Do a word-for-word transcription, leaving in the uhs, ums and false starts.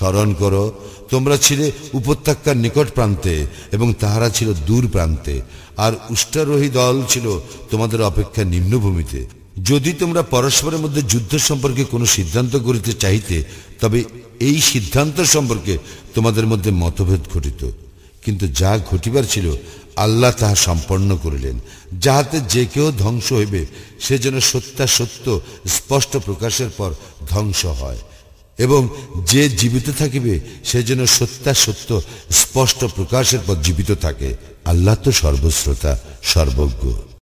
স্মরণ করো, তোমরা ছিলে উপত্যকার নিকট প্রান্তে এবং তাহারা ছিল দূর প্রান্তে, আর উষ্ট্রারোহী দল ছিল তোমাদের অপেক্ষা নিম্নভূমিতে। যদি তোমরা পরস্পরের মধ্যে যুদ্ধ সম্পর্কে কোনো সিদ্ধান্ত করিতে চাইতে, তবে এই সিদ্ধান্ত সম্পর্কে তোমাদের মধ্যে মতভেদ ঘটিত, কিন্তু যা ঘটিবার ছিল আল্লাহ তাহা সম্পন্ন করিলেন, যাহাতে যে কেউ ধ্বংস হইবে সে যেন সত্যাসত্য স্পষ্ট প্রকাশের পর ধ্বংস হয়, এবং যে জীবিত থাকিবে সে যেন সত্যাসত্য স্পষ্ট প্রকাশের পর জীবিত থাকে। আল্লাহ তো সর্বশ্রোতা, সর্বজ্ঞ।